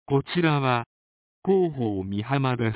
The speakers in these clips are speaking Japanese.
こちらは広報美浜です。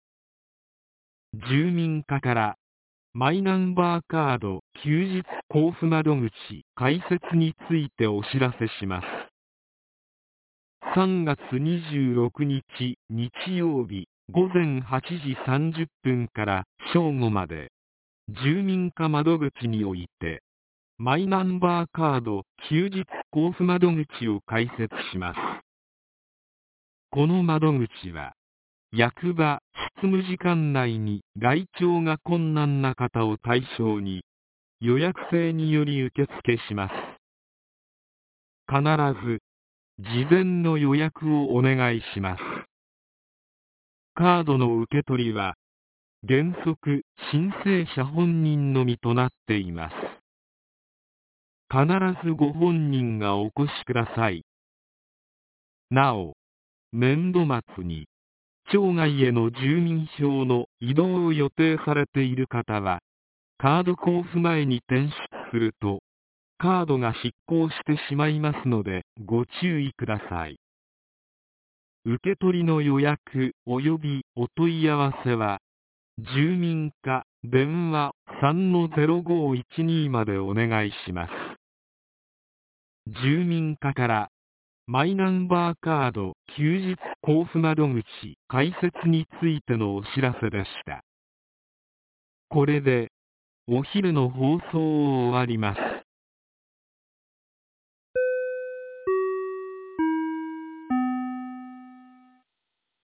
住民課からマイナンバーカード休日交付窓口開設についてお知らせします。3月26日日曜日午前8時30分から正午まで、住民課窓口においてマイナンバーカード休日交付窓口を開設します。この窓口は役場執務時間内に来庁が困難な方を対象に予約制により受付します。必ず事前の予約をお願いします。カードの受け取りは原則申請者本人のみとなっています。必ずご本人がお越しください。なお、年度末に町外への住民票の移動を予定されている方は、カード交付前に転出すると、カードが失効してしまいますので、ご注意ください。受け取りの予約及びお問い合わせは、住民課電話 3-0512 までお願いします。住民課からマイナンバーカード休日交付窓口開設についてのお知らせでした。これでお昼の放送を終わります。